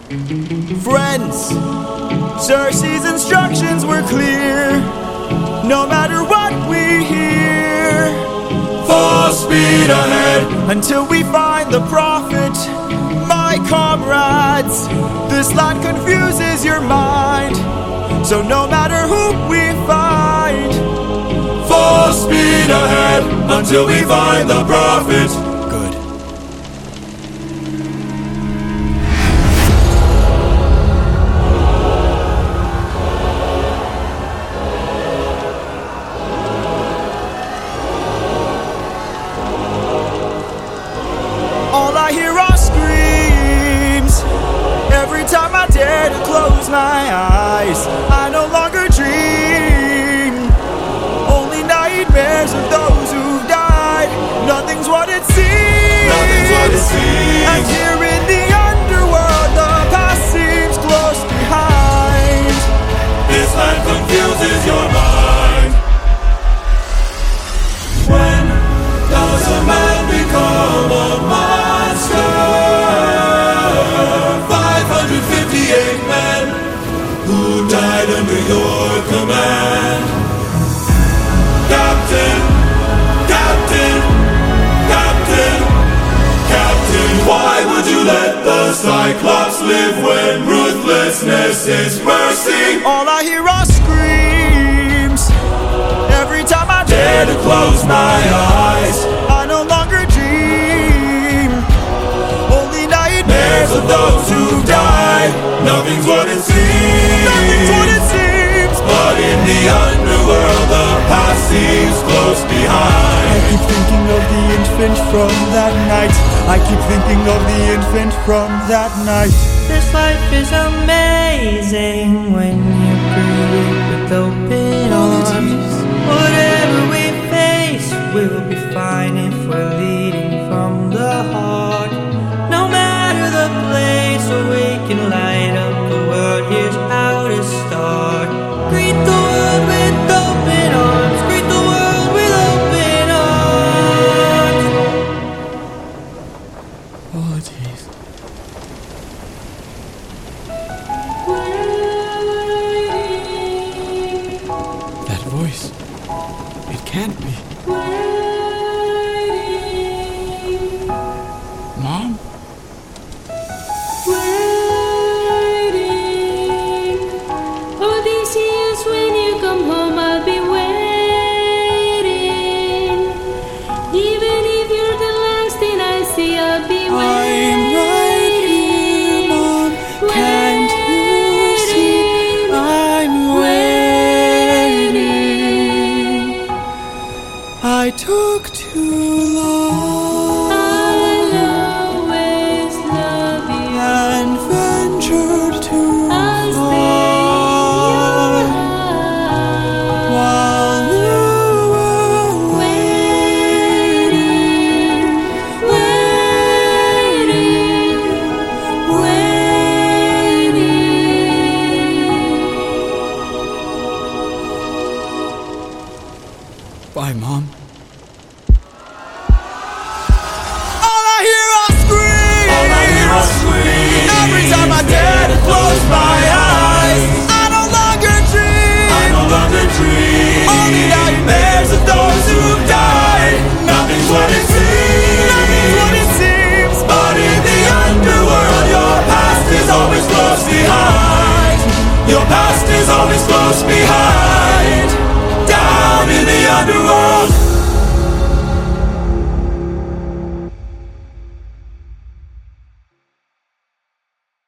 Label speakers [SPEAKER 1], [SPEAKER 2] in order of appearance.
[SPEAKER 1] Friends, Cersei's instructions were clear. No matter what we hear,
[SPEAKER 2] full speed ahead
[SPEAKER 1] until we find the prophet. My comrades, this land confuses your mind. So no matter who we find,
[SPEAKER 2] full speed ahead until we find the prophet.
[SPEAKER 1] Good. All I hear are screams every time I dare to close my eyes. I no longer dream, only nightmares of those who've died. Nothing's what it seems.
[SPEAKER 2] Nothing's what it seems.
[SPEAKER 1] And here in the underworld, the past seems close behind.
[SPEAKER 2] This land confuses your mind. When does a man become a monster? 558 men who died under your command. Captain, Captain, Captain, Captain, why would you let the Cyclops live when ruthlessness is mercy?
[SPEAKER 1] All I hear are screams every time I dare to close my eyes. I no longer dream, only nightmares of those who've died.
[SPEAKER 2] Nothing's what it seems.
[SPEAKER 1] Nothing's what it seems.
[SPEAKER 2] But in the underworld, the past seems close behind.
[SPEAKER 1] I keep thinking of the infant from that night. I keep thinking of the infant from that night.
[SPEAKER 3] This life is amazing when you greet it with open arms. Whatever we face, we'll be fine if we're leading from the heart. No matter the place, or we can light up the world. Here's how to start. Greet the world with open arms. Greet the world with open arms.
[SPEAKER 1] Apologies. That voice. It can't be. Mom?
[SPEAKER 4] Odysseus, when you come home, I'll be waiting. Even if you're the last thing I see, I'll be waiting.
[SPEAKER 1] I'm right here, Mom. Can't you see? I'm waiting. I took too long
[SPEAKER 4] I'll always love you.
[SPEAKER 1] and ventured too
[SPEAKER 4] I'll
[SPEAKER 1] far
[SPEAKER 4] stay
[SPEAKER 1] while you were
[SPEAKER 4] waiting, waiting.
[SPEAKER 1] Bye, Mom. All I hear are screams.
[SPEAKER 2] All I hear are screams.
[SPEAKER 1] Every time I dare to close my eyes, I no longer dream.
[SPEAKER 2] I no longer dream.
[SPEAKER 1] Only nightmares of those who've died.
[SPEAKER 2] Nothing's what it seems.
[SPEAKER 1] Nothing's what it seems.
[SPEAKER 2] But in the underworld, your past is always close behind. Your past is always close behind.